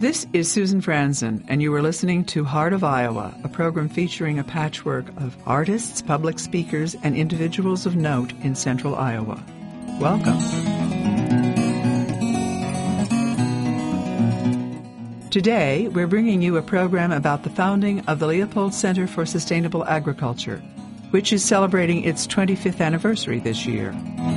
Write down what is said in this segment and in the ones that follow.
This is Susan Franzen, and you are listening to Heart of Iowa, a program featuring a patchwork of artists, public speakers, and individuals of note in central Iowa. Welcome. Today, we're bringing you a program about the founding of the Leopold Center for Sustainable Agriculture, which is celebrating its 25th anniversary this year.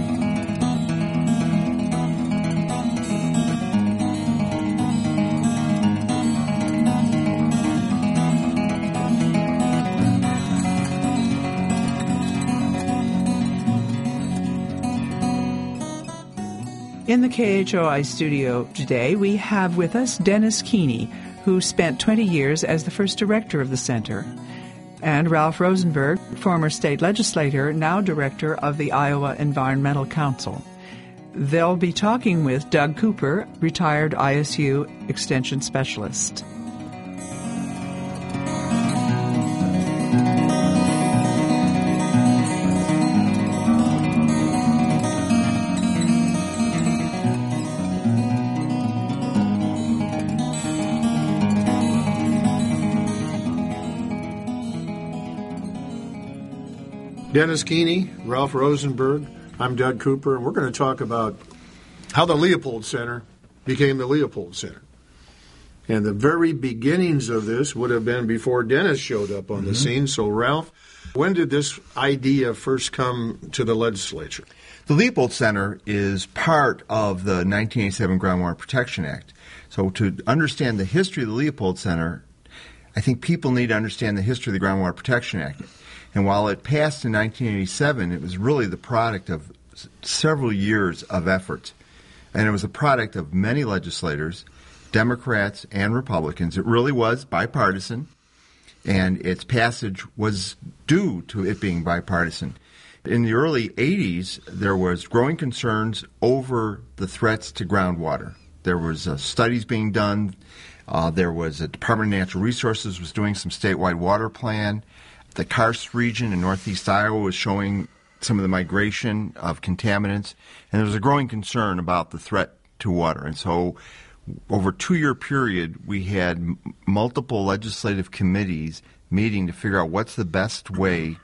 In the KHOI studio today, we have with us Dennis Keeney, who spent 20 years as the first director of the center, and Ralph Rosenberg, former state legislator, now director of the Iowa Environmental Council. They'll be talking with Doug Cooper, retired ISU extension specialist. Dennis Keeney, Ralph Rosenberg, I'm Doug Cooper, and we're going to talk about how the Leopold Center became the Leopold Center. And the very beginnings of this would have been before Dennis showed up on the scene. So, Ralph, when did this idea first come to the legislature? The Leopold Center is part of the 1987 Groundwater Protection Act. So to understand the history of the Leopold Center, I think people need to understand the history of the Groundwater Protection Act. And while it passed in 1987, it was really the product of several years of effort. And it was a product of many legislators, Democrats and Republicans. It really was bipartisan, and its passage was due to it being bipartisan. In the early 80s, there was growing concerns over the threats to groundwater. There was studies being done. There was a Department of Natural Resources was doing some statewide water plan. The Karst region in northeast Iowa was showing some of the migration of contaminants, and there was a growing concern about the threat to water. And so over a 2-year period, we had multiple legislative committees meeting to figure out what's the best way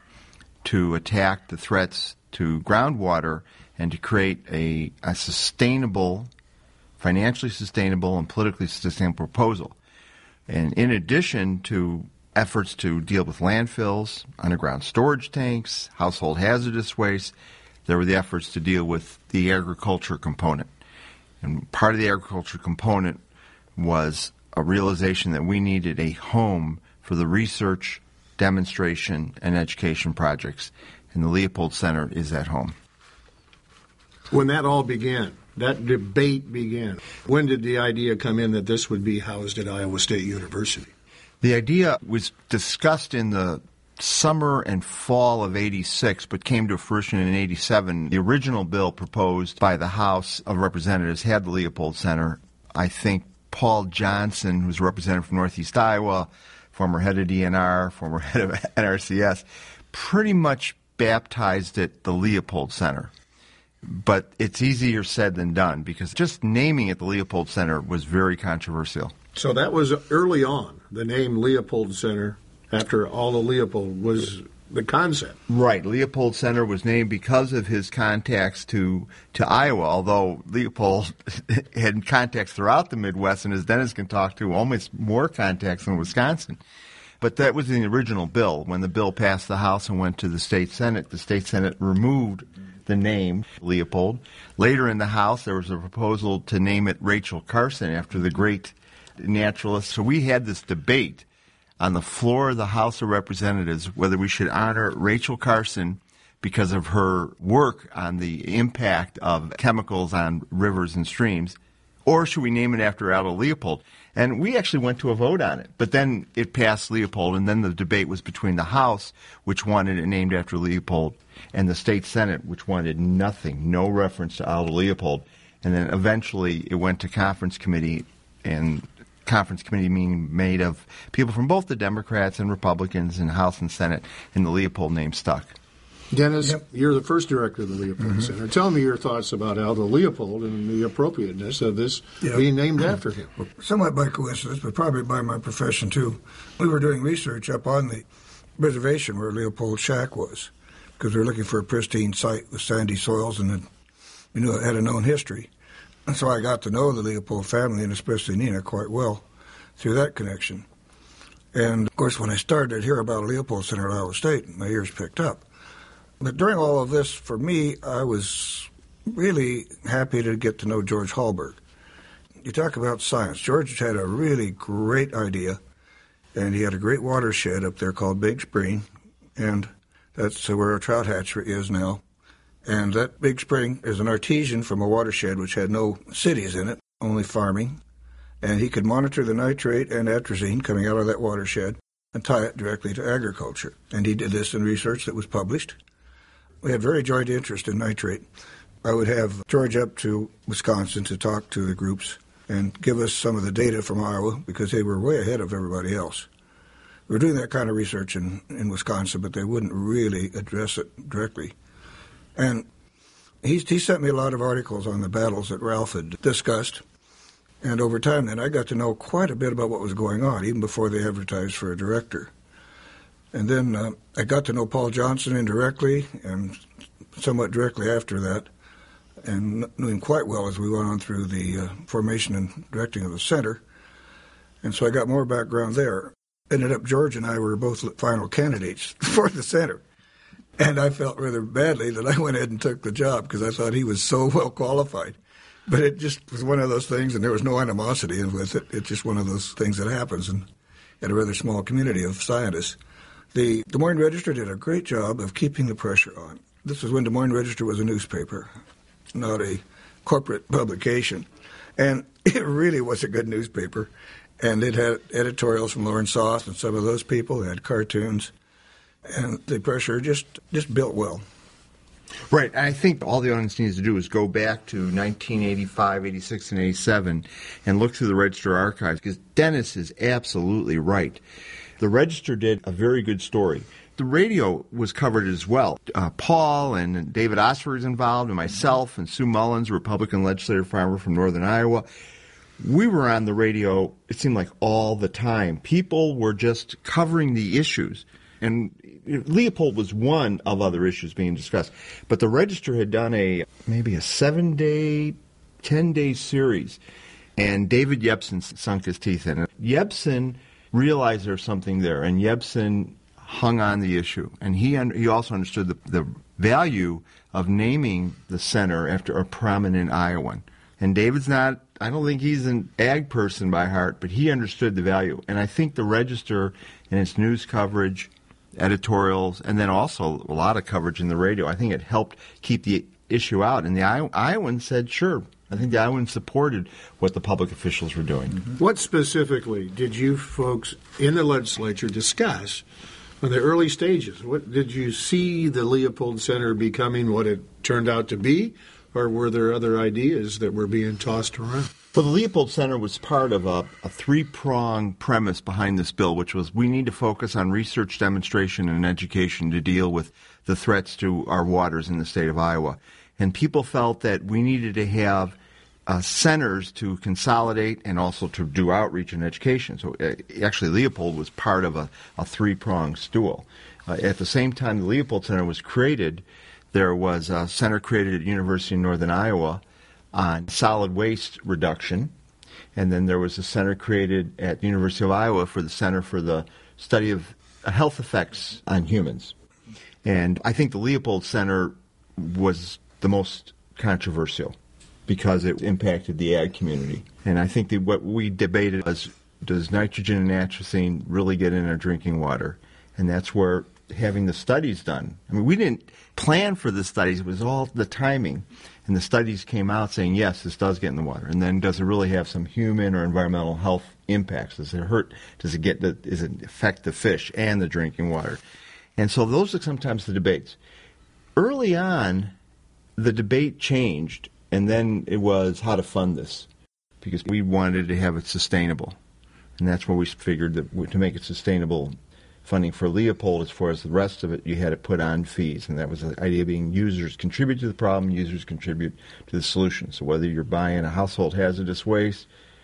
to attack the threats to groundwater and to create a sustainable, financially sustainable, and politically sustainable proposal. And in addition to efforts to deal with landfills, underground storage tanks, household hazardous waste, there were the efforts to deal with the agriculture component. And part of the agriculture component was a realization that we needed a home for the research, demonstration, and education projects. And the Leopold Center is that home. When that all began, that debate began, when did the idea come in that this would be housed at Iowa State University? The idea was discussed in the summer and fall of 86, but came to fruition in 87. The original bill proposed by the House of Representatives had the Leopold Center. I think Paul Johnson, who's a representative from Northeast Iowa, former head of DNR, former head of NRCS, pretty much baptized it the Leopold Center. But it's easier said than done, because just naming it the Leopold Center was very controversial. So that was early on. The name Leopold Center, after all of Leopold, was the concept. Right. Leopold Center was named because of his contacts to Iowa, although Leopold had contacts throughout the Midwest, and as Dennis can talk to, almost more contacts in Wisconsin. But that was in the original bill. When the bill passed the House and went to the State Senate removed the name Leopold. Later in the House, there was a proposal to name it Rachel Carson after the great naturalist. So we had this debate on the floor of the House of Representatives whether we should honor Rachel Carson because of her work on the impact of chemicals on rivers and streams, or should we name it after Aldo Leopold? And we actually went to a vote on it. But then it passed Leopold, and then the debate was between the House, which wanted it named after Leopold, and the State Senate, which wanted nothing, no reference to Aldo Leopold. And then eventually it went to conference committee, and conference committee meaning made of people from both the Democrats and Republicans in House and Senate, and the Leopold name stuck. Dennis, Yep. you're the first director of the Leopold Center. Tell me your thoughts about Aldo Leopold and the appropriateness of this being named after him. Somewhat by coincidence, but probably by my profession too. We were doing research up on the reservation where Leopold Shack was, because we were looking for a pristine site with sandy soils and we knew it had a known history. And so I got to know the Leopold family, and especially Nina, quite well through that connection. And, of course, when I started to hear about a Leopold Center at Iowa State, my ears picked up. But during all of this, for me, I was really happy to get to know George Hallberg. You talk about science. George had a really great idea, and he had a great watershed up there called Big Spring, and that's where a trout hatchery is now. And that Big Spring is an artesian from a watershed which had no cities in it, only farming. And he could monitor the nitrate and atrazine coming out of that watershed and tie it directly to agriculture. And he did this in research that was published. We had very joint interest in nitrate. I would have George up to Wisconsin to talk to the groups and give us some of the data from Iowa because they were way ahead of everybody else. We were doing that kind of research in Wisconsin, but they wouldn't really address it directly. And he sent me a lot of articles on the battles that Ralph had discussed. And over time then, I got to know quite a bit about what was going on, even before they advertised for a director. And then I got to know Paul Johnson indirectly and somewhat directly after that, and knew him quite well as we went on through the formation and directing of the center. And so I got more background there. Ended up George and I were both final candidates for the center. And I felt rather badly that I went ahead and took the job because I thought he was so well qualified. But it just was one of those things, and there was no animosity with it. It's just one of those things that happens in a rather small community of scientists. The Des Moines Register did a great job of keeping the pressure on. This was when Des Moines Register was a newspaper, not a corporate publication. And it really was a good newspaper. And it had editorials from Lauren Soth and some of those people. It had cartoons. And the pressure just built well. Right. I think all the audience needs to do is go back to 1985, 86, and 87 and look through the Register archives, because Dennis is absolutely right. The Register did a very good story. The radio was covered as well. Paul and David Osler was involved, and myself and Sue Mullins, a Republican legislative farmer from northern Iowa. We were on the radio, it seemed like, all the time. People were just covering the issues. And Leopold was one of other issues being discussed. But the Register had done maybe a 7-day, 10-day series. And David Yebsen sunk his teeth in it. Yebsen realized there was something there, and Yebsen hung on the issue. And he also understood the value of naming the center after a prominent Iowan. And David's not, I don't think he's an ag person by heart, but he understood the value. And I think the Register and its news coverage, editorials, and then also a lot of coverage in the radio, I think it helped keep the issue out. And the Iowans said, sure. I think the Iowans supported what the public officials were doing. Mm-hmm. What specifically did you folks in the legislature discuss in the early stages? What did you see the Leopold Center becoming what it turned out to be, or were there other ideas that were being tossed around? Well, the Leopold Center was part of a three-pronged premise behind this bill, which was we need to focus on research, demonstration, and education to deal with the threats to our waters in the state of Iowa. And people felt that we needed to have centers to consolidate and also to do outreach and education. So actually Leopold was part of a three-pronged stool. At the same time the Leopold Center was created, there was a center created at University of Northern Iowa on solid waste reduction, and then there was a center created at the University of Iowa for the Center for the Study of Health Effects on Humans. And I think the Leopold Center was the most controversial because it impacted the ag community. And I think that what we debated was, does nitrogen and atrazine really get in our drinking water? And that's where having the studies done. I mean, we didn't plan for the studies. It was all the timing. And the studies came out saying, yes, this does get in the water. And then does it really have some human or environmental health impacts? Does it hurt? Does it affect the fish and the drinking water? And so those are sometimes the debates. Early on, the debate changed, and then it was how to fund this, because we wanted to have it sustainable. And that's where we figured that to make it sustainable funding for Leopold. As far as the rest of it, you had to put on fees, and that was the idea being users contribute to the problem, users contribute to the solution. So whether you're buying a household hazardous waste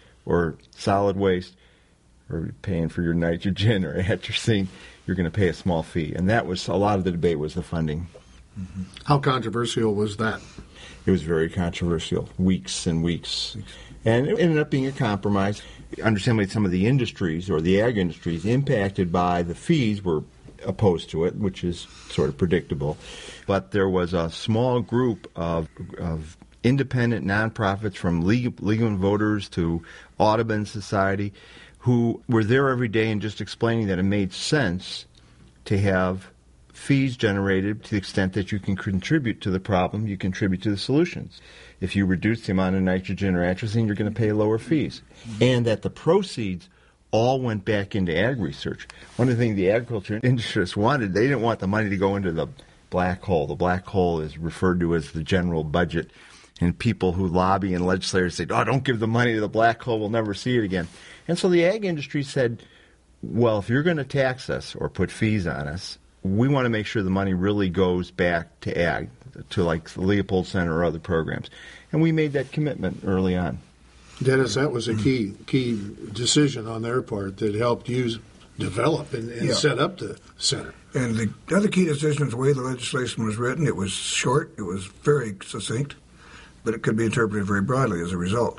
or solid waste, or you're paying for your nitrogen or atrazine, you're going to pay a small fee. And that was, a lot of the debate was the funding. Mm-hmm. How controversial was that? It was very controversial, weeks and weeks. And it ended up being a compromise. Understandably, some of the industries, or the ag industries, impacted by the fees were opposed to it, which is sort of predictable. But there was a small group of independent nonprofits, from Legal and Voters to Audubon Society, who were there every day and just explaining that it made sense to have fees generated to the extent that you can contribute to the problem, you contribute to the solutions. If you reduce the amount of nitrogen or atrazine, you're going to pay lower fees. And that the proceeds all went back into ag research. One of the things the agriculture industry wanted, they didn't want the money to go into the black hole. The black hole is referred to as the general budget. And people who lobby and legislators say, oh, don't give the money to the black hole, we'll never see it again. And so the ag industry said, well, if you're going to tax us or put fees on us, we want to make sure the money really goes back to ag, to like the Leopold Center or other programs. And we made that commitment early on. Dennis, that was a key decision on their part that helped you develop and set up the center. And the other key decision is the way the legislation was written. It was short, it was very succinct, but it could be interpreted very broadly as a result.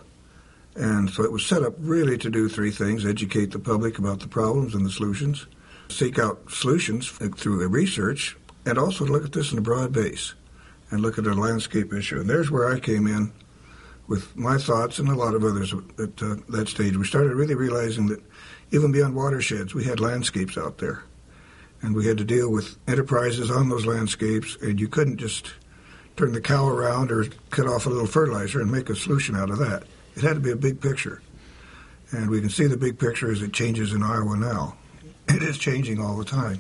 And so it was set up really to do three things: educate the public about the problems and the solutions, seek out solutions through the research, and also to look at this in a broad base and look at a landscape issue. And there's where I came in with my thoughts, and a lot of others at that stage. We started really realizing that even beyond watersheds, we had landscapes out there. And we had to deal with enterprises on those landscapes, and you couldn't just turn the cow around or cut off a little fertilizer and make a solution out of that. It had to be a big picture. And we can see the big picture as it changes in Iowa now. It is changing all the time.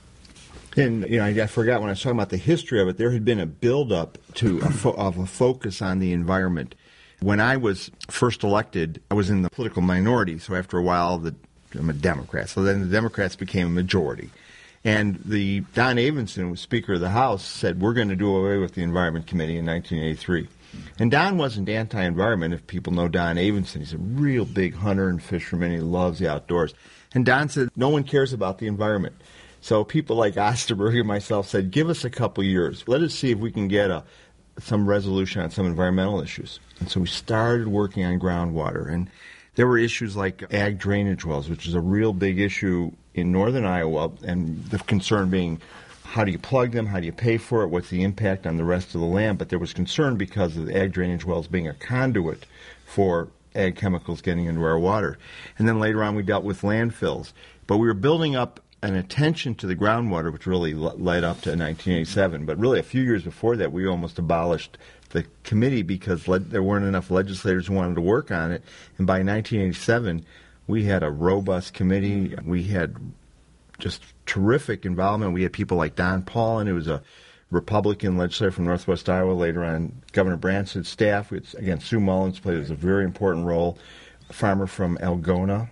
And, I forgot when I was talking about the history of it, there had been a buildup to of a focus on the environment. When I was first elected, I was in the political minority, so after a while, I'm a Democrat. So then the Democrats became a majority. And Don Avenson, who was Speaker of the House, said, we're going to do away with the Environment Committee in 1983. And Don wasn't anti-environment. If people know Don Avenson, he's a real big hunter and fisherman. He loves the outdoors. And Don said, no one cares about the environment. So people like Osterberg and myself said, give us a couple years. Let us see if we can get some resolution on some environmental issues. And so we started working on groundwater. And there were issues like ag drainage wells, which is a real big issue in northern Iowa, and the concern being, how do you plug them? How do you pay for it? What's the impact on the rest of the land? But there was concern because of the ag drainage wells being a conduit for ag chemicals getting into our water. And then later on we dealt with landfills. But we were building up an attention to the groundwater, which really led up to 1987. But really a few years before that, we almost abolished the committee because there weren't enough legislators who wanted to work on it. And by 1987, we had a robust committee. We had just terrific involvement. We had people like Don Paulin, who was a Republican legislator from Northwest Iowa, later on Governor Branstad's staff. Again, Sue Mullins played a very important role, a farmer from Algona.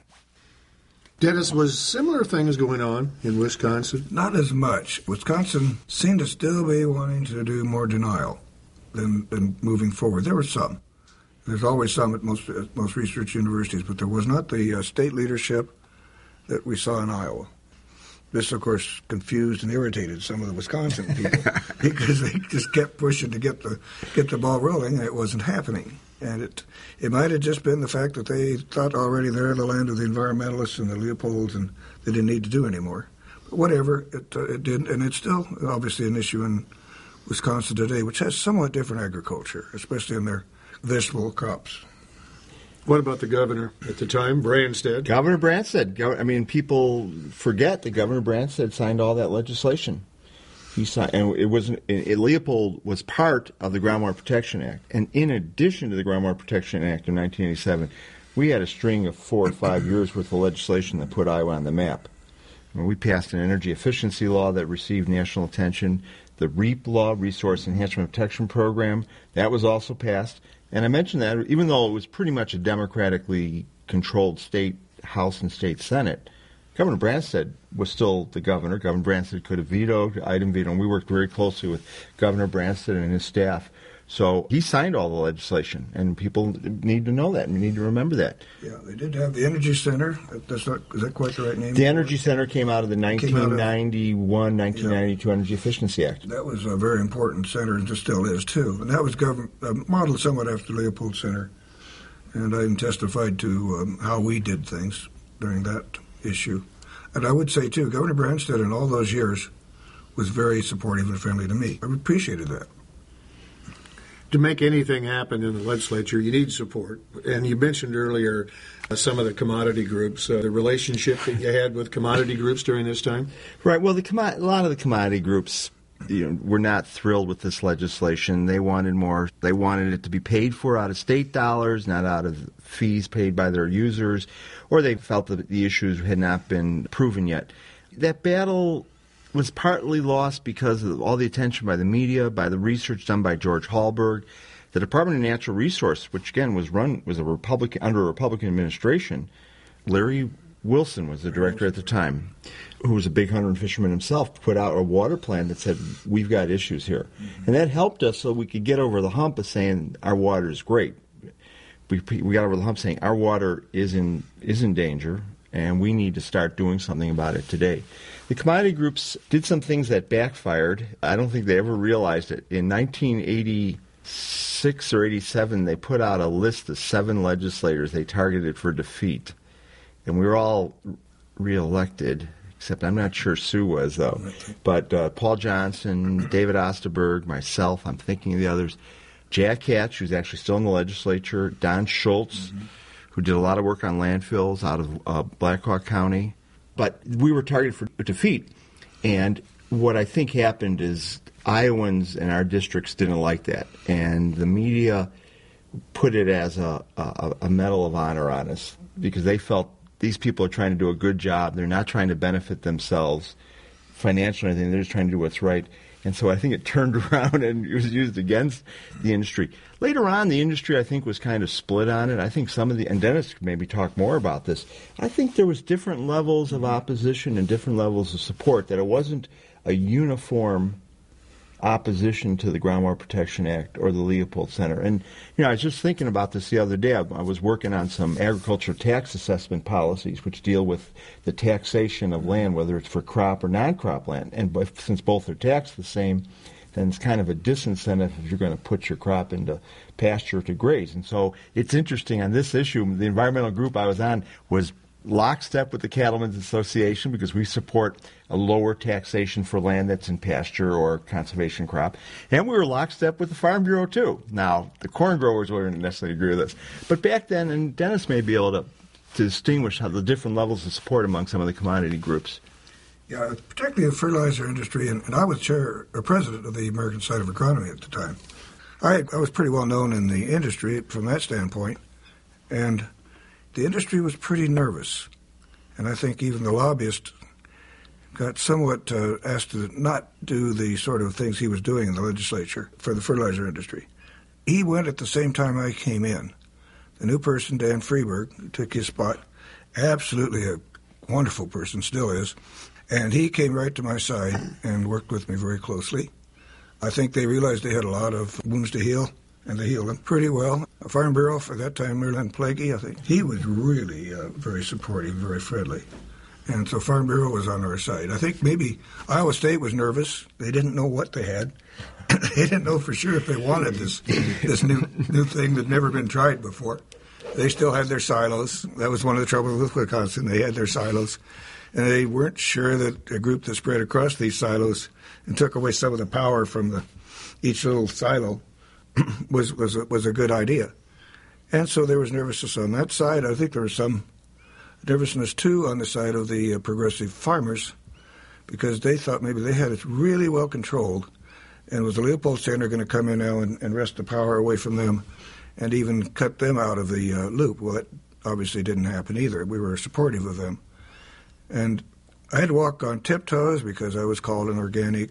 Dennis, was similar things going on in Wisconsin? Not as much. Wisconsin seemed to still be wanting to do more denial than moving forward. There were some. There's always some at most research universities, but there was not the state leadership that we saw in Iowa. This, of course, confused and irritated some of the Wisconsin people because they just kept pushing to get the ball rolling, and it wasn't happening. And it might have just been the fact that they thought already they're the land of the environmentalists and the Leopolds, and they didn't need to do anymore. But whatever, it didn't, and it's still obviously an issue in Wisconsin today, which has somewhat different agriculture, especially in their vegetable crops. What about the governor at the time, Branstad? Governor Branstad. People forget that Governor Branstad signed all that legislation. He signed, and Leopold was part of the Groundwater Protection Act. And in addition to the Groundwater Protection Act of 1987, we had a string of 4 or 5 years worth of legislation that put Iowa on the map. We passed an energy efficiency law that received national attention. The REAP law, Resource Enhancement Protection Program, that was also passed. And I mentioned that even though it was pretty much a democratically controlled state House and state Senate, Governor Branstad was still the governor. Governor Branstad could have vetoed, item veto, and we worked very closely with Governor Branstad and his staff. So he signed all the legislation, and people need to know that, and we need to remember that. Yeah, they did have the Energy Center. Is that quite the right name? The Energy Center came out of the 1992 Energy Efficiency Act. That was a very important center, and it still is, too. And that was modeled somewhat after Leopold Center. And I testified to how we did things during that issue. And I would say, too, Governor Branstad in all those years was very supportive and friendly to me. I appreciated that. To make anything happen in the legislature, you need support. And you mentioned earlier some of the commodity groups, the relationship that you had with commodity groups during this time. Right. Well, a lot of the commodity groups, were not thrilled with this legislation. They wanted more. They wanted it to be paid for out of state dollars, not out of fees paid by their users, or they felt that the issues had not been proven yet. That battle was partly lost because of all the attention by the media, by the research done by George Hallberg. The Department of Natural Resources, which again was a Republican under a Republican administration, Larry Wilson was the director at the time, who was a big hunter and fisherman himself, put out a water plan that said, we've got issues here. And that helped us so we could get over the hump of saying our water is great. We got over the hump saying our water is in danger, and we need to start doing something about it today. The commodity groups did some things that backfired. I don't think they ever realized it. In 1986 or 87, they put out a list of 7 legislators they targeted for defeat. And we were all reelected, except I'm not sure Sue was, though. But Paul Johnson, David Osterberg, myself, I'm thinking of the others, Jack Hatch, who's actually still in the legislature, Don Schultz, who did a lot of work on landfills out of Black Hawk County. But we were targeted for defeat. And what I think happened is Iowans in our districts didn't like that. And the media put it as a medal of honor on us because they felt these people are trying to do a good job. They're not trying to benefit themselves financially or anything. They're just trying to do what's right. And so I think it turned around and it was used against the industry. Later on, the industry, I think, was kind of split on it. I think some of and Dennis could maybe talk more about this. I think there was different levels of opposition and different levels of support, that it wasn't a uniform opposition to the Groundwater Protection Act or the Leopold Center. And, I was just thinking about this the other day. I was working on some agriculture tax assessment policies which deal with the taxation of land, whether it's for crop or non-crop land. And since both are taxed the same, then it's kind of a disincentive if you're going to put your crop into pasture to graze. And so it's interesting on this issue, the environmental group I was on was lockstep with the Cattlemen's Association because we support a lower taxation for land that's in pasture or conservation crop. And we were lockstep with the Farm Bureau, too. Now, the corn growers wouldn't necessarily agree with us. But back then, and Dennis may be able to distinguish how the different levels of support among some of the commodity groups. Yeah, particularly the fertilizer industry, and I was president of the American Society of Agronomy at the time. I was pretty well known in the industry from that standpoint, and the industry was pretty nervous, and I think even the lobbyist got somewhat asked to not do the sort of things he was doing in the legislature for the fertilizer industry. He went at the same time I came in. The new person, Dan Freeberg, took his spot, absolutely a wonderful person, still is, and he came right to my side and worked with me very closely. I think they realized they had a lot of wounds to heal, and they healed them pretty well. Farm Bureau, for that time, Merlin Plaguey, I think, he was really very supportive, very friendly. And so Farm Bureau was on our side. I think maybe Iowa State was nervous. They didn't know what they had. They didn't know for sure if they wanted this new thing that had never been tried before. They still had their silos. That was one of the troubles with Wisconsin. They had their silos. And they weren't sure that a group that spread across these silos and took away some of the power from each little silo was a good idea. And so there was nervousness on that side. I think there was some nervousness, too, on the side of the progressive farmers, because they thought maybe they had it really well controlled, and was the Leopold Center going to come in now and wrest the power away from them and even cut them out of the loop? Well, that obviously didn't happen either. We were supportive of them. And I had to walk on tiptoes because I was called an organic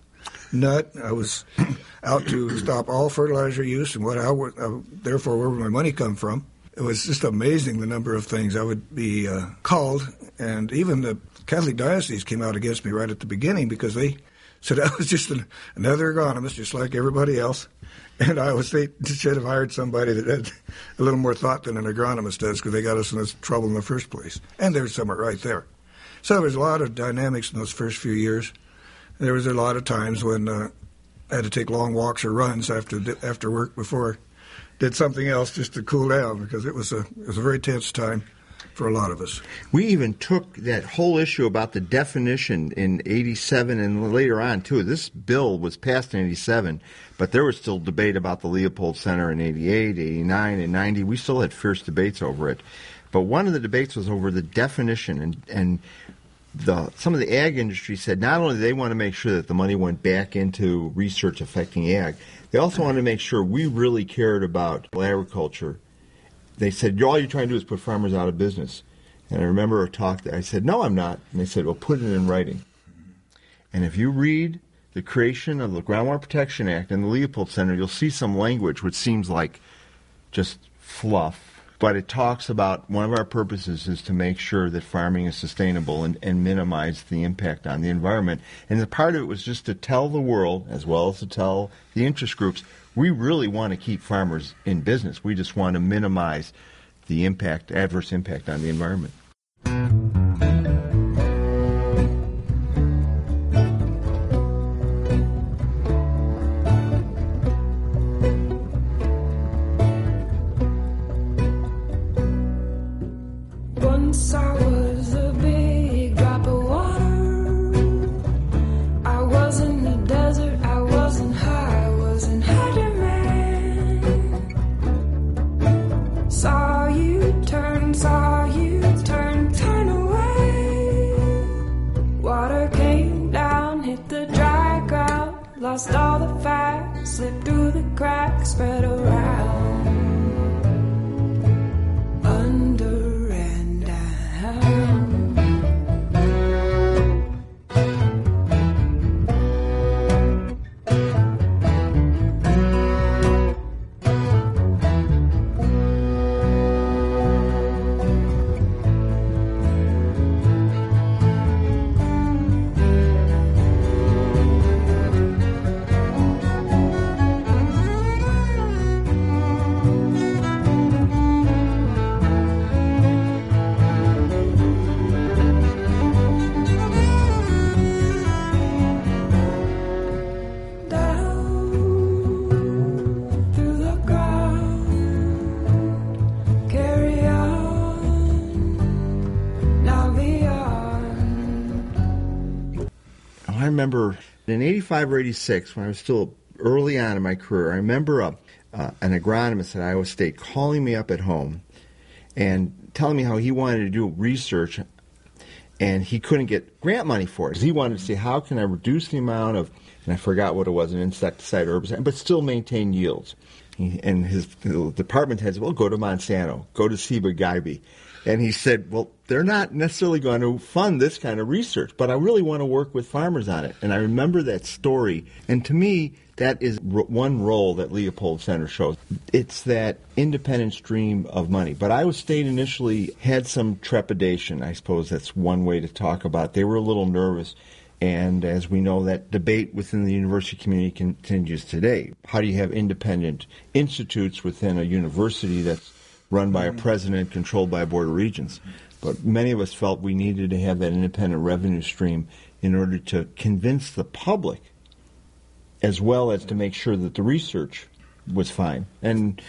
nut. I was out to stop all fertilizer use and therefore where would my money come from? It was just amazing the number of things I would be called, and even the Catholic diocese came out against me right at the beginning because they said I was just another agronomist, just like everybody else. And they should have hired somebody that had a little more thought than an agronomist does, because they got us in this trouble in the first place. And they were somewhat right there. So there was a lot of dynamics in those first few years. There was a lot of times when I had to take long walks or runs after work before I did something else just to cool down, because it was a very tense time for a lot of us. We even took that whole issue about the definition in 87 and later on, too. This bill was passed in 87, but there was still debate about the Leopold Center in 88, 89, and 90. We still had fierce debates over it. But one of the debates was over the definition, and some of the ag industry said not only do they want to make sure that the money went back into research affecting ag, they also wanted to make sure we really cared about agriculture. They said, all you're trying to do is put farmers out of business. And I remember a talk that I said, no, I'm not. And they said, well, put it in writing. And if you read the creation of the Groundwater Protection Act and the Leopold Center, you'll see some language which seems like just fluff. But it talks about one of our purposes is to make sure that farming is sustainable and minimize the impact on the environment. And the part of it was just to tell the world, as well as to tell the interest groups, we really want to keep farmers in business. We just want to minimize the adverse impact on the environment. Once I was a big drop of water. I was in the desert, I wasn't high, I wasn't hiding, man. Saw you turn, turn away. Water came down, hit the dry ground, lost all the facts, slipped through the cracks, spread around. Under and down. I remember in 85 or 86, when I was still early on in my career, I remember an agronomist at Iowa State calling me up at home and telling me how he wanted to do research and he couldn't get grant money for it. He wanted to see how can I reduce the amount of, and I forgot what it was, an insecticide, herbicide, but still maintain yields. And his department head said, well, go to Monsanto, go to Ciba-Geigy. And he said, well, they're not necessarily going to fund this kind of research, but I really want to work with farmers on it. And I remember that story. And to me, that is one role that Leopold Center shows. It's that independent stream of money. But Iowa State initially had some trepidation. I suppose that's one way to talk about it. They were a little nervous. And as we know, that debate within the university community continues today. How do you have independent institutes within a university that's run by a president, controlled by a board of regents? But many of us felt we needed to have that independent revenue stream in order to convince the public, as well as to make sure that the research was fine. And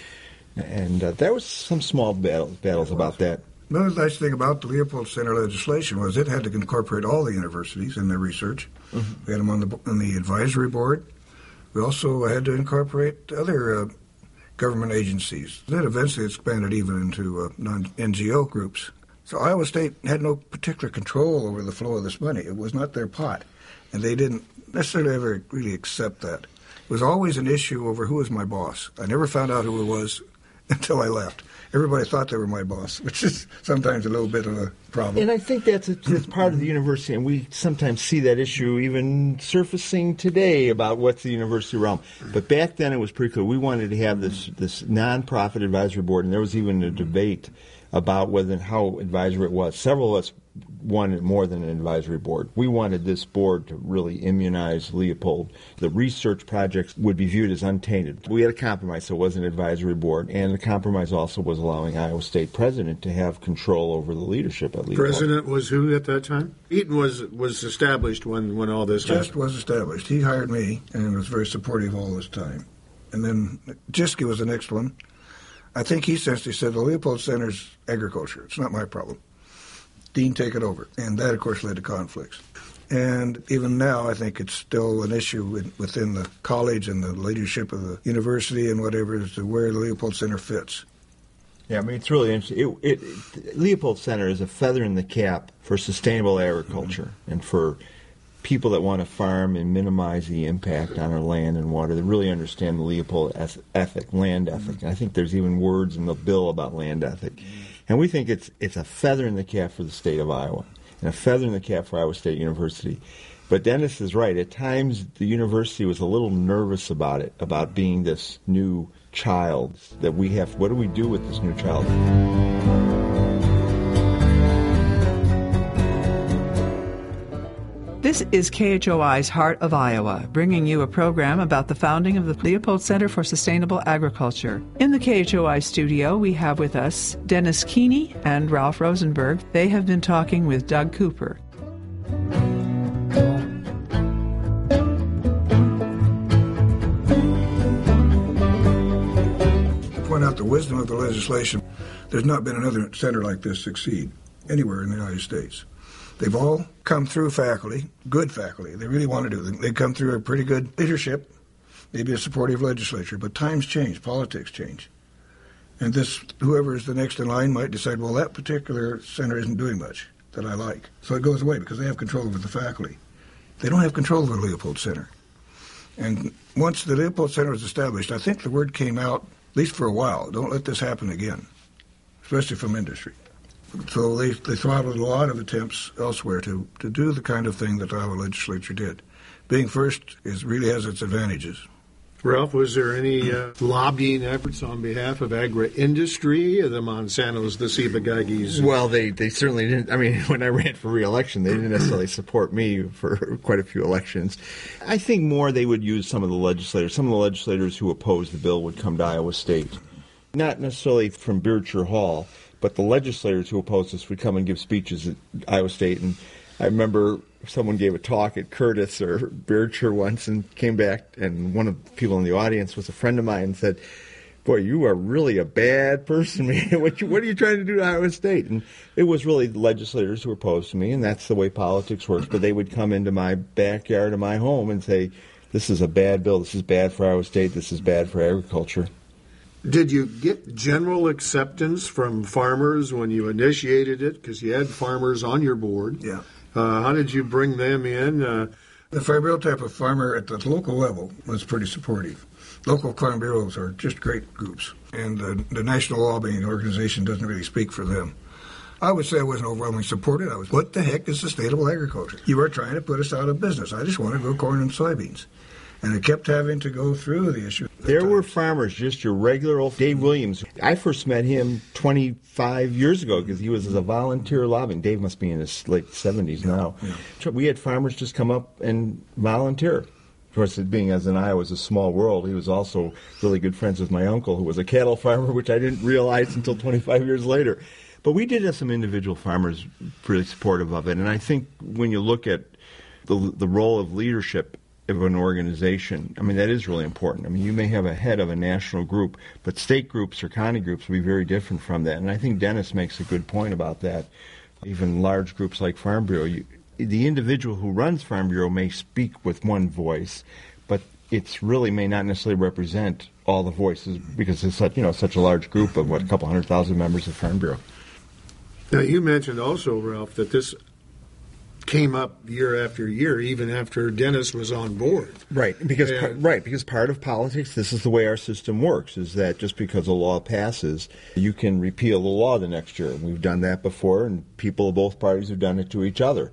there was some small battles about that. Another nice thing about the Leopold Center legislation was it had to incorporate all the universities in their research. Mm-hmm. We had them on the advisory board. We also had to incorporate other government agencies. That eventually expanded even into non-NGO groups. So Iowa State had no particular control over the flow of this money. It was not their pot, and they didn't necessarily ever really accept that. It was always an issue over who was my boss. I never found out who it was until I left. Everybody thought they were my boss, which is sometimes a little bit of a problem. And I think that's part of the university, and we sometimes see that issue even surfacing today about what's the university realm. But back then it was pretty clear. We wanted to have this non-profit advisory board, and there was even a debate about whether and how advisory it was. Several of us wanted more than an advisory board. We wanted this board to really immunize Leopold. The research projects would be viewed as untainted. We had a compromise, so it was an advisory board, and the compromise also was allowing Iowa State president to have control over the leadership at Leopold. President was who at that time? Eaton was established when all this happened. Just was established. He hired me and was very supportive all this time. And then Jiske was the next one. I think he said, the Leopold Center's agriculture. It's not my problem. Dean, take it over. And that, of course, led to conflicts. And even now, I think it's still an issue within the college and the leadership of the university and whatever as to where the Leopold Center fits. Yeah, I mean, it's really interesting. Leopold Center is a feather in the cap for sustainable agriculture and for people that want to farm and minimize the impact on our land and water. They really understand the Leopold ethic, land ethic. And I think there's even words in the bill about land ethic. And we think it's a feather in the cap for the state of Iowa and a feather in the cap for Iowa State University. But Dennis is right. At times, the university was a little nervous about it, about being this new child that we have. What do we do with this new child? This is KHOI's Heart of Iowa, bringing you a program about the founding of the Leopold Center for Sustainable Agriculture. In the KHOI studio, we have with us Dennis Keeney and Ralph Rosenberg. They have been talking with Doug Cooper. To point out the wisdom of the legislation, there's not been another center like this succeed anywhere in the United States. They've all come through faculty, good faculty. They really want to do it. They come through a pretty good leadership, maybe a supportive legislature. But times change, politics change. And whoever is the next in line might decide, well, that particular center isn't doing much that I like. So it goes away because they have control over the faculty. They don't have control over the Leopold Center. And once the Leopold Center was established, I think the word came out, at least for a while, don't let this happen again, especially from industry. So they throttled a lot of attempts elsewhere to do the kind of thing that the Iowa legislature did. Being first really has its advantages. Ralph, was there any lobbying efforts on behalf of agri-industry, the Monsantos, the Ciba-Geigys? Well, they certainly didn't. I mean, when I ran for re-election, they didn't necessarily support me for quite a few elections. I think more they would use some of the legislators. Some of the legislators who opposed the bill would come to Iowa State. Not necessarily from Beardsher Hall, but the legislators who opposed us would come and give speeches at Iowa State. And I remember someone gave a talk at Curtis or Beardsher once and came back, and one of the people in the audience was a friend of mine and said, boy, you are really a bad person, man. What are you trying to do to Iowa State? And it was really the legislators who were opposed to me, and that's the way politics works. But they would come into my backyard of my home and say, this is a bad bill, this is bad for Iowa State, this is bad for agriculture. Did you get general acceptance from farmers when you initiated it? Because you had farmers on your board. Yeah. How did you bring them in? The Farm Bureau type of farmer at the local level was pretty supportive. Local Farm Bureaus are just great groups, and the National Lobbying Organization doesn't really speak for them. I would say I wasn't overwhelmingly supported. What the heck is sustainable agriculture? You are trying to put us out of business. I just want to grow corn and soybeans. And it kept having to go through the issue. There were farmers, just your regular old Dave Williams. I first met him 25 years ago because he was as a volunteer lobbying. Dave must be in his late 70s now. Yeah. We had farmers just come up and volunteer. Of course, being as in Iowa is a small world, he was also really good friends with my uncle, who was a cattle farmer, which I didn't realize until 25 years later. But we did have some individual farmers really supportive of it. And I think when you look at the role of leadership of an organization, I mean, that is really important. I mean, you may have a head of a national group, but state groups or county groups will be very different from that. And I think Dennis makes a good point about that. Even large groups like Farm Bureau, the individual who runs Farm Bureau may speak with one voice, but it really may not necessarily represent all the voices because it's such a large group of, a couple 100,000 members of Farm Bureau. Now, you mentioned also, Ralph, that this came up year after year, even after Dennis was on board. Right, because part of politics, this is the way our system works, is that just because a law passes, you can repeal the law the next year. We've done that before, and people of both parties have done it to each other.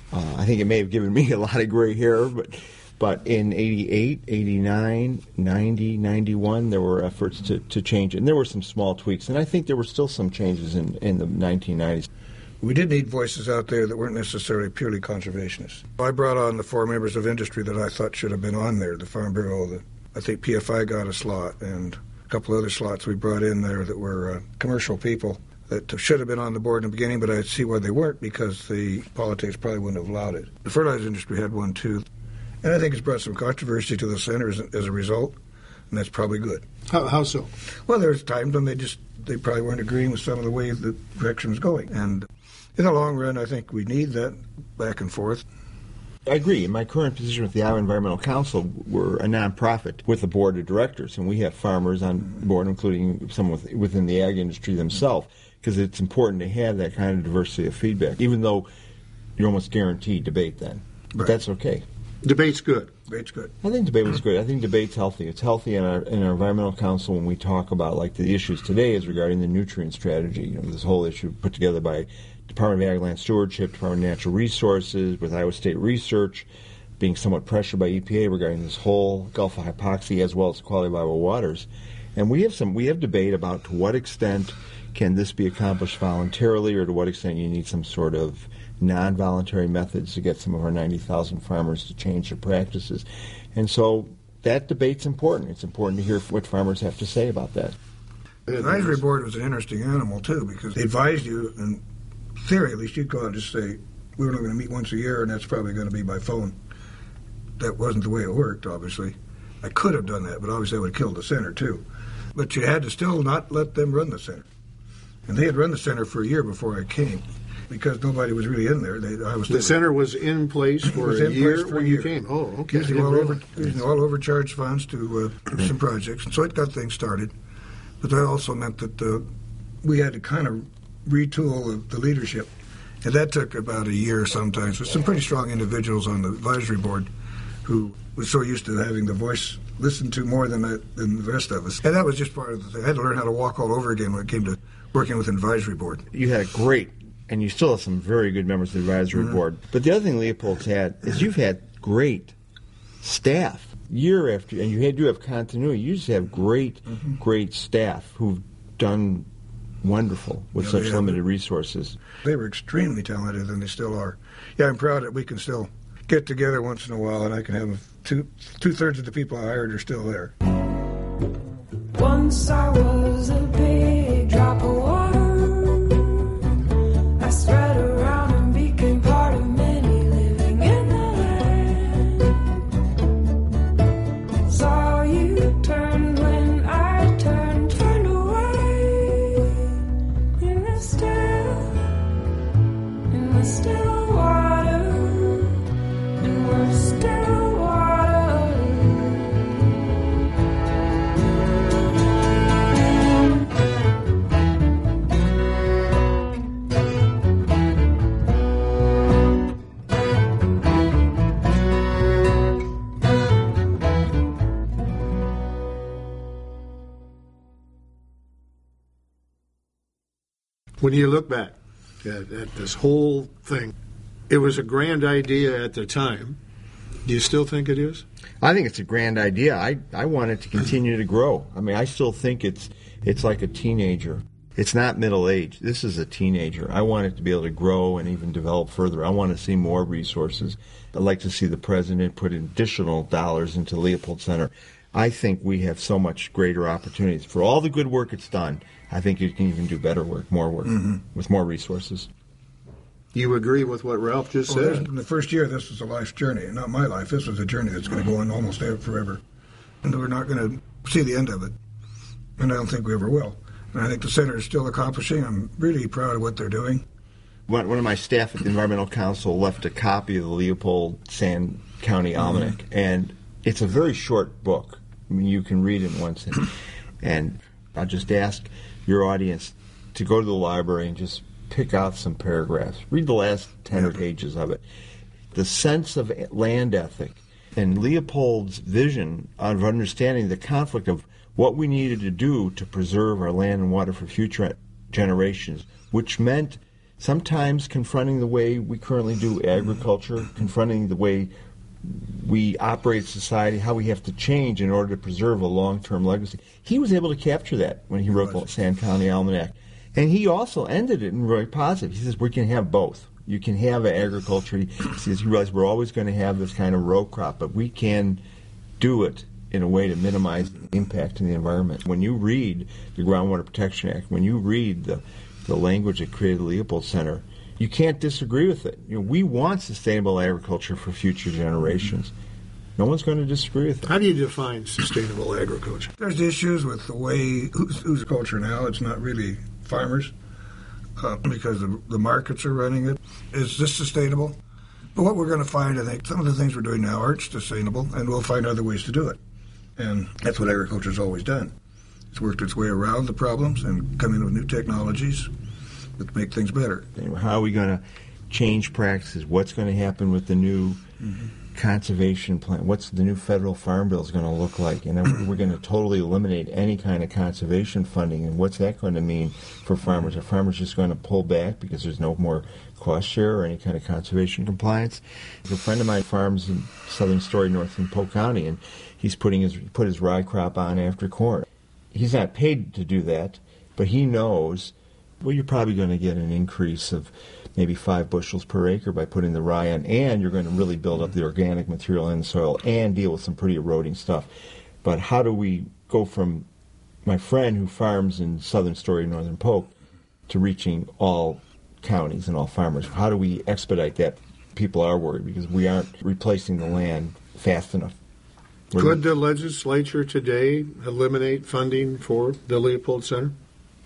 I think it may have given me a lot of gray hair, but in 88, 89, 90, 91, there were efforts to change it. And there were some small tweaks, and I think there were still some changes in the 1990s. We did need voices out there that weren't necessarily purely conservationists. I brought on the 4 members of industry that I thought should have been on there, the Farm Bureau, I think PFI got a slot, and a couple other slots we brought in there that were commercial people that should have been on the board in the beginning, but I see why they weren't, because the politics probably wouldn't have allowed it. The fertilizer industry had one too, and I think it's brought some controversy to the center as a result, and that's probably good. How so? Well, there's times when they probably weren't agreeing with some of the way the direction was going, and in the long run, I think we need that back and forth. I agree. In my current position with the Iowa Environmental Council, we're a nonprofit with a board of directors, and we have farmers on board, including some within the ag industry themselves, because it's important to have that kind of diversity of feedback, even though you're almost guaranteed debate then. But that's okay. Debate's good. Debate's good. I think debate was good. I think debate's healthy. It's healthy in our Environmental Council when we talk about, like, the issues today is regarding the nutrient strategy. This whole issue put together by Department of Ag Land Stewardship, Department of Natural Resources, with Iowa State Research, being somewhat pressured by EPA regarding this whole Gulf of hypoxia as well as the quality of Iowa waters. And we have debate about to what extent can this be accomplished voluntarily, or to what extent you need some sort of non-voluntary methods to get some of our 90,000 farmers to change their practices. And so that debate's important. It's important to hear what farmers have to say about that. The advisory board was an interesting animal, too, because they advised you, in theory at least, you'd go out and just say, we're only going to meet once a year, and that's probably going to be by phone. That wasn't the way it worked, obviously. I could have done that, but obviously I would have killed the center, too. But you had to still not let them run the center. And they had run the center for a year before I came, because nobody was really in there. The center was in place for a year when you came. Oh, okay. Using all overcharged funds to some projects. And so it got things started. But that also meant that we had to kind of retool the leadership. And that took about a year sometimes, with some pretty strong individuals on the advisory board who was so used to having the voice listened to more than the rest of us. And that was just part of the thing. I had to learn how to walk all over again when it came to working with an advisory board. You had a great, and you still have some very good members of the advisory board. But the other thing Leopold's had is you've had great staff year after, and you do have continuity. You just have great staff who've done wonderful with such limited resources. They were extremely talented, and they still are. Yeah, I'm proud that we can still get together once in a while, and I can have two-thirds of the people I hired are still there. Once I was a big drop of water. I spread around and became part of many living in the land. Saw you turn when I turned away. In the still water, and we're still water. When you look back at this whole thing, it was a grand idea at the time. Do you still think it is? I think it's a grand idea. I want it to continue to grow. I mean, I still think it's like a teenager. It's not middle age. This is a teenager. I want it to be able to grow and even develop further. I want to see more resources. I'd like to see the president put additional dollars into Leopold Center. I think we have so much greater opportunities. For all the good work it's done, I think it can even do better work, more work, with more resources. You agree with what Ralph just said? In the first year, this was a life's journey. Not my life. This was a journey that's going to go on almost forever. And we're not going to see the end of it. And I don't think we ever will. And I think the center is still accomplishing. I'm really proud of what they're doing. One of my staff at the Environmental Council left a copy of the Leopold Sand County Almanac, and it's a very short book. I mean, you can read it once. And I'll just ask your audience to go to the library and just pick out some paragraphs. Read the last 10 pages of it. The sense of land ethic and Leopold's vision of understanding the conflict of what we needed to do to preserve our land and water for future generations, which meant sometimes confronting the way we currently do agriculture, confronting the way we operate society, how we have to change in order to preserve a long-term legacy. He was able to capture that when he wrote the Sand County Almanac. And he also ended it in very positive. He says, we can have both. You can have agriculture. He says, he realized we're always going to have this kind of row crop, but we can do it in a way to minimize the impact in the environment. When you read the Groundwater Protection Act, when you read the language that created the Leopold Center, you can't disagree with it. We want sustainable agriculture for future generations. No one's going to disagree with it. How do you define sustainable agriculture? There's issues with the way who's culture now. It's not really farmers because the markets are running it. Is this sustainable? But what we're going to find, I think, some of the things we're doing now aren't sustainable, and we'll find other ways to do it. And that's what agriculture's always done. It's worked its way around the problems and come in with new technologies that make things better. How are we going to change practices? What's going to happen with the new conservation plan? What's the new federal farm bill is going to look like? And then we're going to totally eliminate any kind of conservation funding. And what's that going to mean for farmers? Are farmers just going to pull back because there's no more cost share or any kind of conservation compliance? A friend of mine farms in southern Story, north in Polk County, and he's put his rye crop on after corn. He's not paid to do that, but he knows, well, you're probably going to get an increase of maybe 5 bushels per acre by putting the rye on, and you're going to really build up the organic material in the soil and deal with some pretty eroding stuff. But how do we go from my friend who farms in southern Story, northern Polk, to reaching all counties and all farmers? How do we expedite that? People are worried because we aren't replacing the land fast enough. Could the legislature today eliminate funding for the Leopold Center?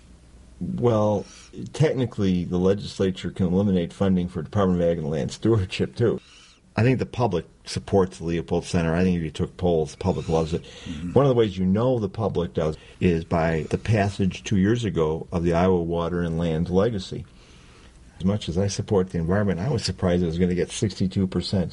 Well, technically, the legislature can eliminate funding for Department of Ag and Land Stewardship, too. I think the public supports the Leopold Center. I think if you took polls, the public loves it. One of the ways you know the public does is by the passage 2 years ago of the Iowa Water and Land Legacy. As much as I support the environment, I was surprised it was going to get 62%.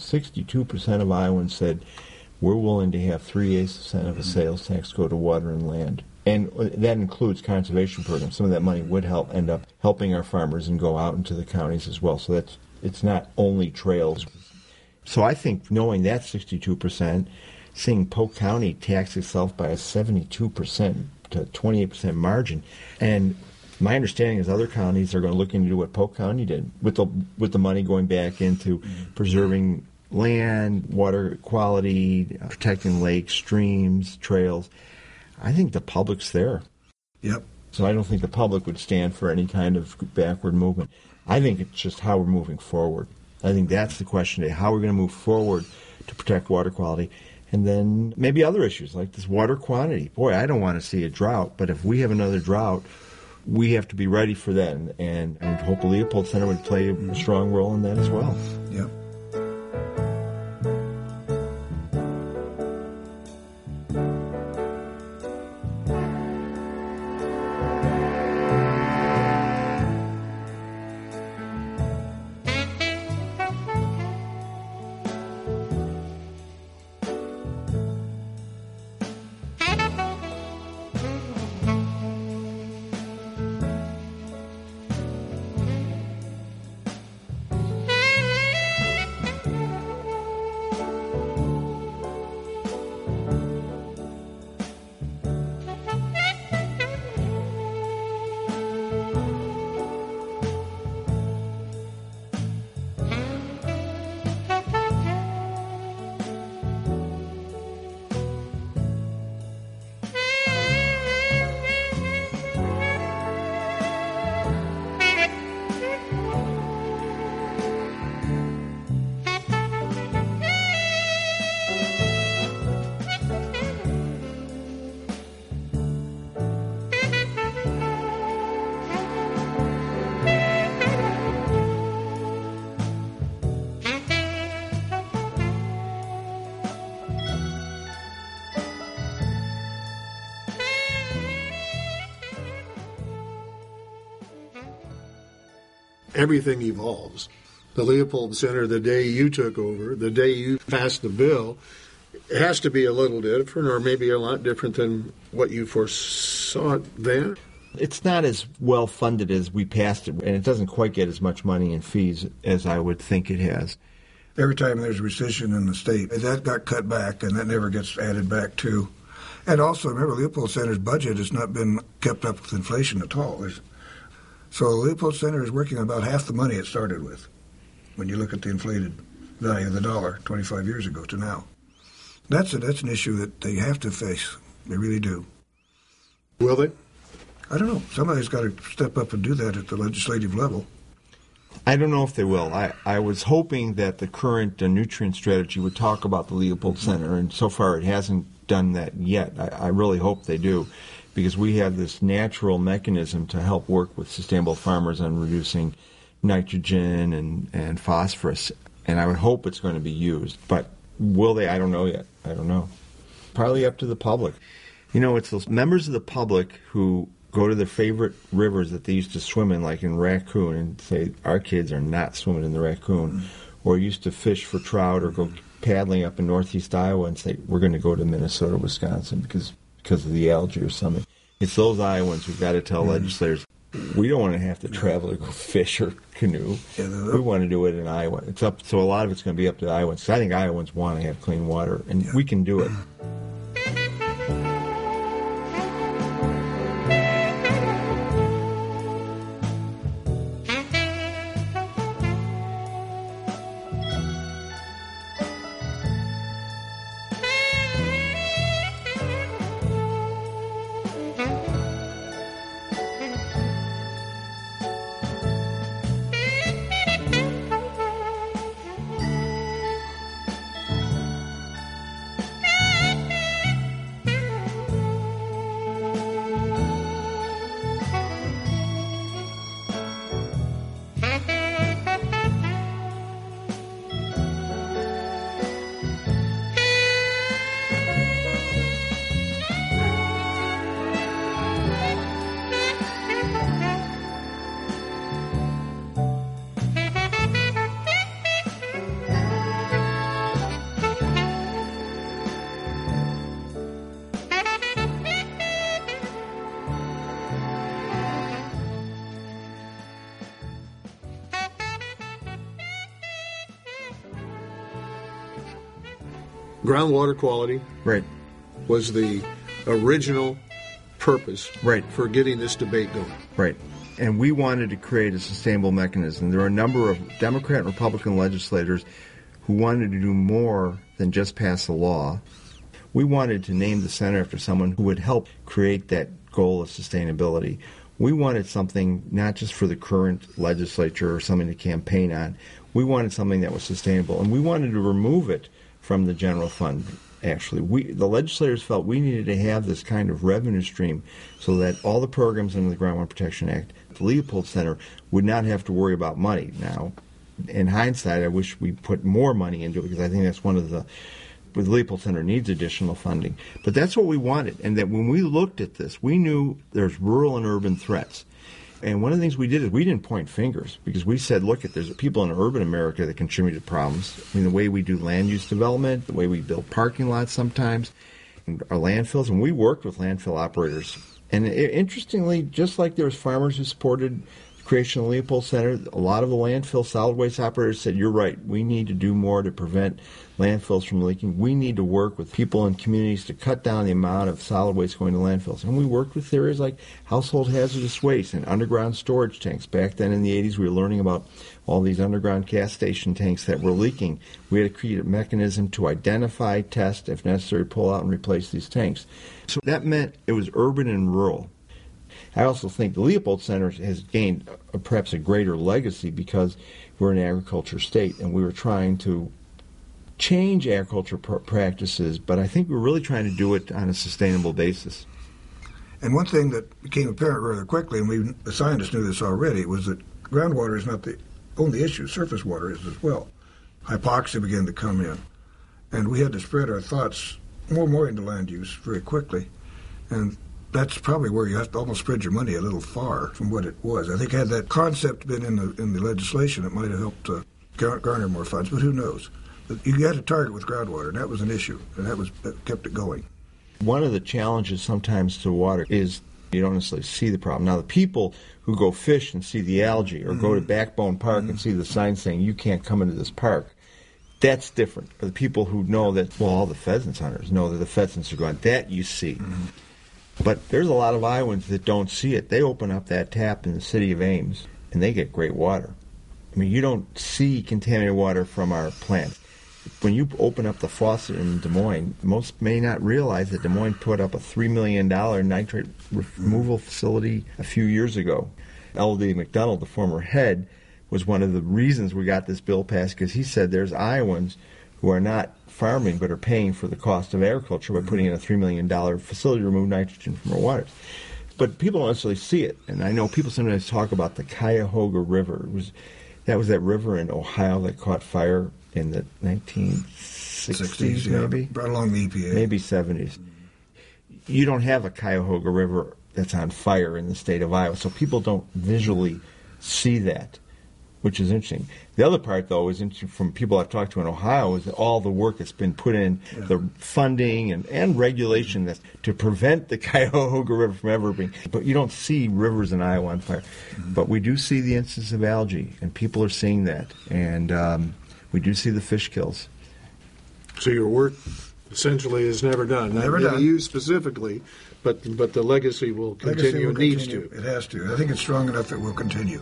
62% of Iowans said, we're willing to have 3/8% of a sales tax go to water and land. And that includes conservation programs. Some of that money would end up helping our farmers and go out into the counties as well. So it's not only trails. So I think knowing that 62%, seeing Polk County tax itself by a 72% to 28% margin, and my understanding is other counties are going to look into what Polk County did with the money going back into preserving land, water quality, protecting lakes, streams, trails. I think the public's there. Yep. So I don't think the public would stand for any kind of backward movement. I think it's just how we're moving forward. I think that's the question today, how we're going to move forward to protect water quality. And then maybe other issues like this water quantity. Boy, I don't want to see a drought, but if we have another drought, we have to be ready for that. And I would hope the Leopold Center would play a strong role in that as well. Yep. everything evolves. The Leopold Center, the day you took over, the day you passed the bill, it has to be a little different, or maybe a lot different than what you foresaw then. It's not as well funded as we passed it, and it doesn't quite get as much money in fees as I would think it has. Every time there's a recession in the state, that got cut back, and that never gets added back too. And also, remember, Leopold Center's budget has not been kept up with inflation at all. So the Leopold Center is working on about half the money it started with, when you look at the inflated value of the dollar 25 years ago to now. That's an issue that they have to face. They really do. Will they? I don't know. Somebody's got to step up and do that at the legislative level. I don't know if they will. I was hoping that the current nutrient strategy would talk about the Leopold Center, and so far it hasn't done that yet. I really hope they do, because we have this natural mechanism to help work with sustainable farmers on reducing nitrogen and phosphorus, and I would hope it's going to be used. But will they? I don't know yet. I don't know. Probably up to the public. You know, it's those members of the public who go to their favorite rivers that they used to swim in, like in Raccoon, and say, our kids are not swimming in the Raccoon, or used to fish for trout or go paddling up in northeast Iowa and say, we're going to go to Minnesota, Wisconsin because of the algae or something. It's those Iowans who've got to tell legislators, we don't want to have to travel to go fish or canoe. We want to do it in Iowa. It's up, so a lot of it's going to be up to Iowans. 'Cause I think Iowans want to have clean water, and we can do it. Groundwater quality Right. was the original purpose Right. for getting this debate going. Right. And we wanted to create a sustainable mechanism. There are a number of Democrat and Republican legislators who wanted to do more than just pass a law. We wanted to name the center after someone who would help create that goal of sustainability. We wanted something not just for the current legislature or something to campaign on. We wanted something that was sustainable, and we wanted to remove it from the general fund. Actually, the legislators felt we needed to have this kind of revenue stream so that all the programs under the Groundwater Protection Act, the Leopold Center, would not have to worry about money. Now, in hindsight, I wish we put more money into it, because I think that's one of the Leopold Center needs additional funding. But that's what we wanted, and that when we looked at this, we knew there's rural and urban threats. And one of the things we did is we didn't point fingers, because we said, look, there's people in urban America that contribute to problems. I mean, the way we do land use development, the way we build parking lots sometimes, and our landfills, and we worked with landfill operators. And interestingly, just like there was farmers who supported the creation of the Leopold Center, a lot of the landfill solid waste operators said, you're right, we need to do more to prevent landfills from leaking. We need to work with people in communities to cut down the amount of solid waste going to landfills. And we worked with areas like household hazardous waste and underground storage tanks. Back then in the 80s, we were learning about all these underground gas station tanks that were leaking. We had to create a mechanism to identify, test, if necessary, pull out and replace these tanks. So that meant it was urban and rural. I also think the Leopold Center has gained perhaps a greater legacy because we're an agriculture state, and we were trying to change agriculture practices, but I think we're really trying to do it on a sustainable basis. And one thing that became apparent rather quickly, and the scientists knew this already, was that groundwater is not the only issue. Surface water is as well. Hypoxia began to come in, and we had to spread our thoughts more and more into land use very quickly. And that's probably where you have to almost spread your money a little far from what it was. I think had that concept been in the legislation, it might have helped garner more funds, but who knows? But you had a target with groundwater, and that was an issue, and that kept it going. One of the challenges sometimes to water is you don't necessarily see the problem. Now, the people who go fish and see the algae or go to Backbone Park and see the sign saying you can't come into this park, that's different. Or the people who know that, well, all the pheasants hunters know that the pheasants are gone. That you see. But there's a lot of Iowans that don't see it. They open up that tap in the city of Ames, and they get great water. I mean, you don't see contaminated water from our plant. When you open up the faucet in Des Moines, most may not realize that Des Moines put up a $3 million nitrate removal facility a few years ago. L.D. McDonald, the former head, was one of the reasons we got this bill passed, because he said there's Iowans who are not farming but are paying for the cost of agriculture by putting in a $3 million facility to remove nitrogen from our waters. But people don't necessarily see it. And I know people sometimes talk about the Cuyahoga River. That was that river in Ohio that caught fire in the 1960s, maybe? Brought along the EPA. Maybe 70s. You don't have a Cuyahoga River that's on fire in the state of Iowa, so people don't visually see that, which is interesting. The other part, though, is interesting from people I've talked to in Ohio, is that all the work that's been put in, the funding and regulation that's to prevent the Cuyahoga River from ever being. But you don't see rivers in Iowa on fire. But we do see the instance of algae, and people are seeing that. And we do see the fish kills. So your work essentially is never done. Never Not done. you specifically, but the legacy will continue. It needs to. It has to. I think it's strong enough it will continue.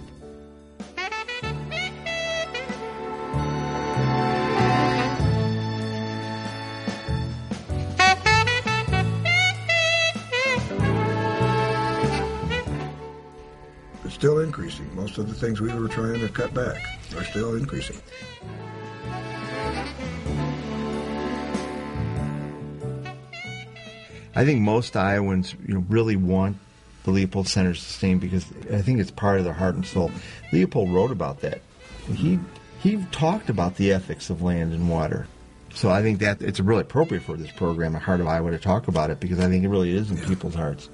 It's still increasing. Most of the things we were trying to cut back are still increasing. I think most Iowans really want the Leopold Center to sustain because I think it's part of their heart and soul. Leopold wrote about that. He talked about the ethics of land and water. So I think that it's really appropriate for this program, Heart of Iowa, to talk about it because I think it really is in people's hearts.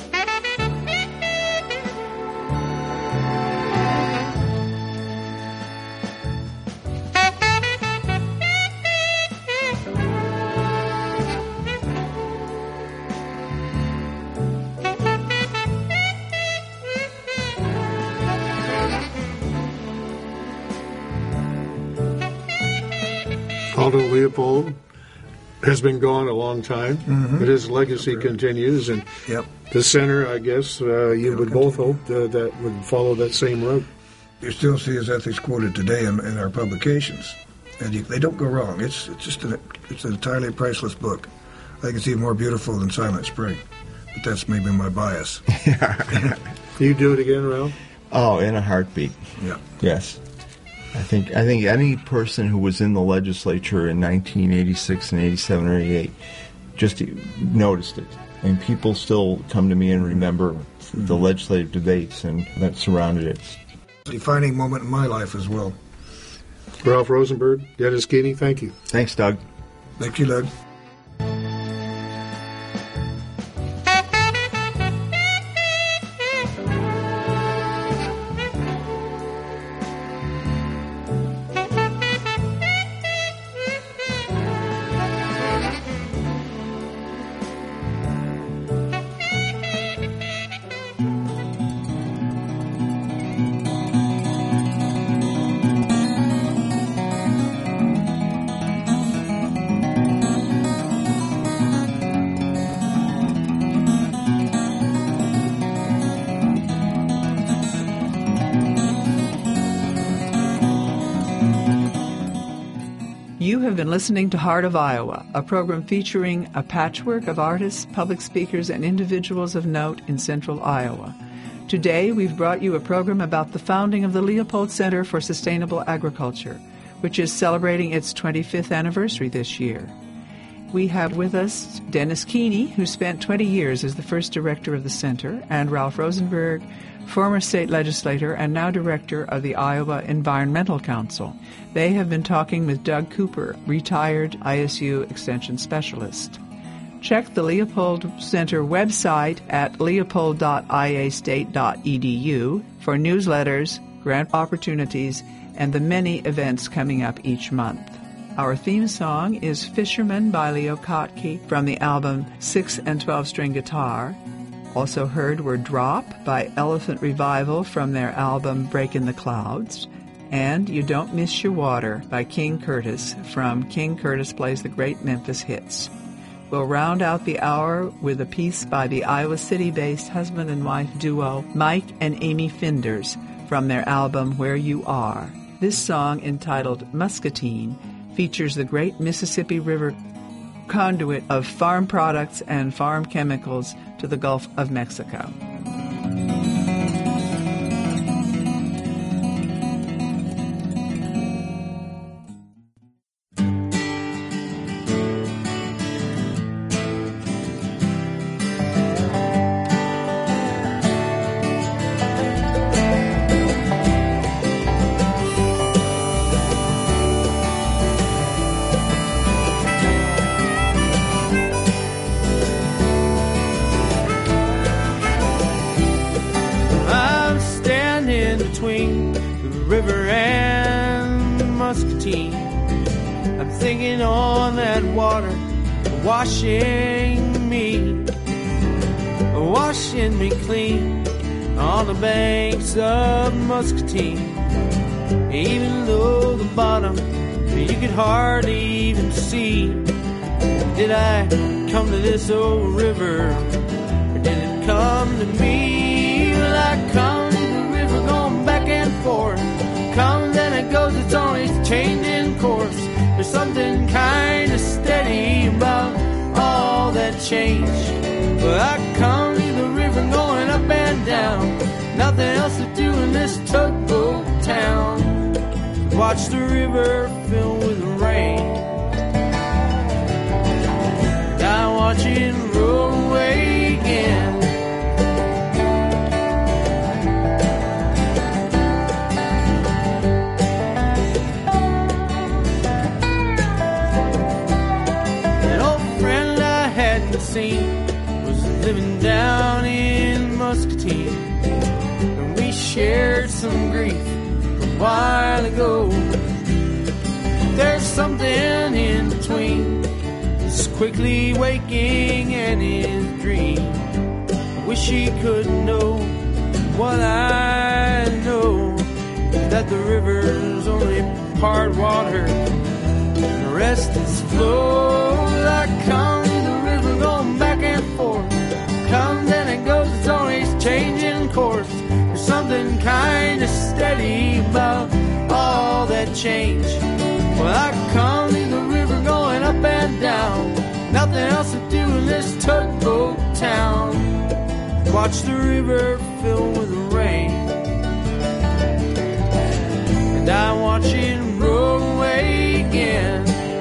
Aldo Leopold has been gone a long time, but his legacy continues. And the center, I guess, you would both hope that would follow that same route. You still see his ethics quoted today in our publications, and they don't go wrong. It's an entirely priceless book. I think it's even more beautiful than Silent Spring, but that's maybe my bias. You do it again, Ralph? Oh, in a heartbeat. Yeah. Yes. I think any person who was in the legislature in 1986 and 87 or 88 just noticed it. And people still come to me and remember the legislative debates and that surrounded it. A defining moment in my life as well. Ralph Rosenberg, Dennis Keeney, thank you. Thanks, Doug. Thank you, Doug. You have been listening to Heart of Iowa, a program featuring a patchwork of artists, public speakers, and individuals of note in central Iowa. Today, we've brought you a program about the founding of the Leopold Center for Sustainable Agriculture, which is celebrating its 25th anniversary this year. We have with us Dennis Keeney, who spent 20 years as the first director of the center, and Ralph Rosenberg, former state legislator and now director of the Iowa Environmental Council. They have been talking with Doug Cooper, retired ISU Extension Specialist. Check the Leopold Center website at leopold.iastate.edu for newsletters, grant opportunities, and the many events coming up each month. Our theme song is Fisherman by Leo Kottke from the album 6 and 12-string guitar. Also heard were Drop by Elephant Revival from their album Break in the Clouds, and You Don't Miss Your Water by King Curtis from King Curtis Plays the Great Memphis Hits. We'll round out the hour with a piece by the Iowa City-based husband and wife duo Mike and Amy Finders from their album Where You Are. This song, entitled Muscatine, features the great Mississippi River, conduit of farm products and farm chemicals to the Gulf of Mexico. Washing me clean on the banks of Muscatine. Even though the bottom you could hardly even see. Did I come to this old river, or did it come to me? Well, I come to the river going back and forth. Comes and it goes, it's always changing course. There's something kind of steady about all that change. Well, I come to the river going up and down. Nothing else to do in this tugboat town. Watch the river fill with rain. I watch it roll away again. Was living down in Muscatine, and we shared some grief a while ago. There's something in between his quickly waking and his dream. I wish he could know what I know, that the river's only part water and the rest is flow. I come going back and forth, comes and it goes, it's always changing course. There's something kind of steady about all that change. Well, I come to the river going up and down. Nothing else to do in this tugboat town. Watch the river fill with rain, and I watch it roll away again.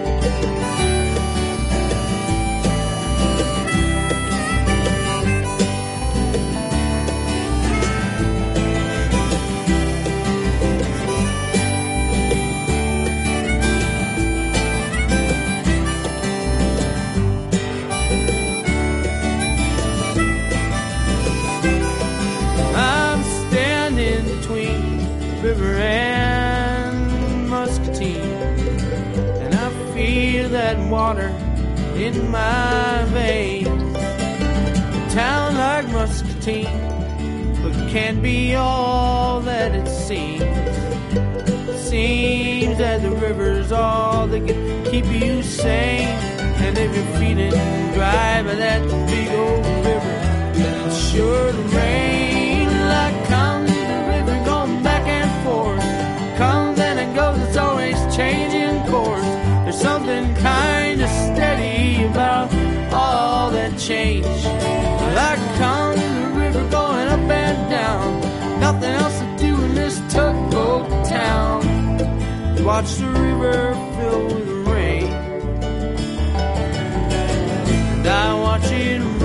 River and Muscatine, and I feel that water in my veins. A town like Muscatine, but can't be all that it seems. It seems that the river's all that can keep you sane, and if you're feeling dry by that big old river, then it's sure to rain. Like come to the river going back and forth, comes and it goes, it's always changing course. There's something kind of steady about all that change. Like come to the river going up and down. Nothing else to do in this tugboat town. Watch the river fill with rain, and I watch it